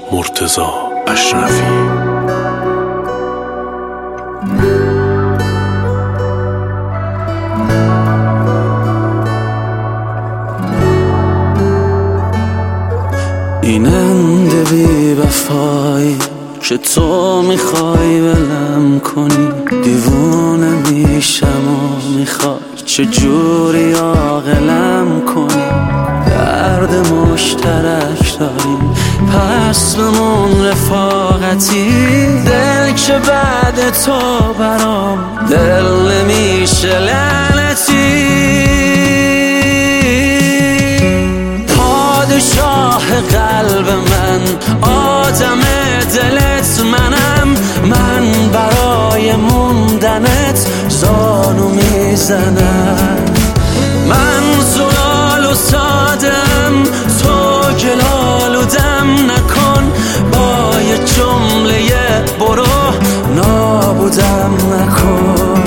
مرتضی اشرفی. این انده بی وفایی که تو میخوای ولم کنی، دیوونه میشم و میخوای چجوری عاقلم کنی. درد مشترک داریم پس بمون رفاقتی، دل که بعد تو برام دل نمیشه لعنتی. پادشاه قلب من، آدم دلت منم، من برای موندنت زانو میزنم. من زلال و سادم، تو گلال و دم نکن، با یه جمله برو نابودم نکن.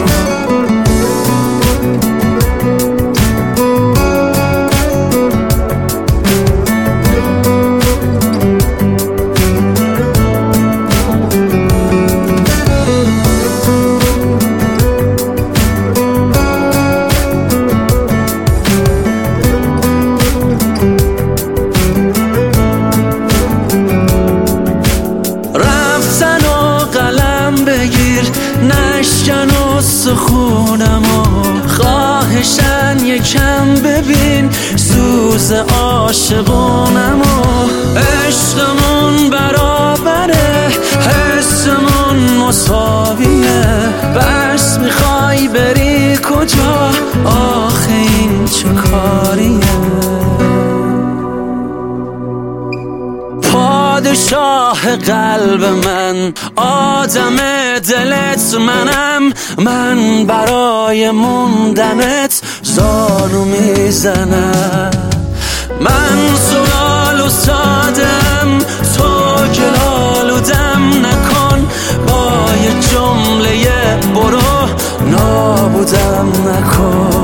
نشکن و سخونمو خواهشن یکم ببین سوز عاشقونمو. عشقمون برابره، حسمون مساویه، بس میخوای بری کجا؟ آخه این چه کاریه؟ پادشاه قلب من، آدم دلت منم، من برای موندنت زانو میزنم. من زلال و سادم، تو گلال و دم نکن، با یه جمله برو نابودم نکن.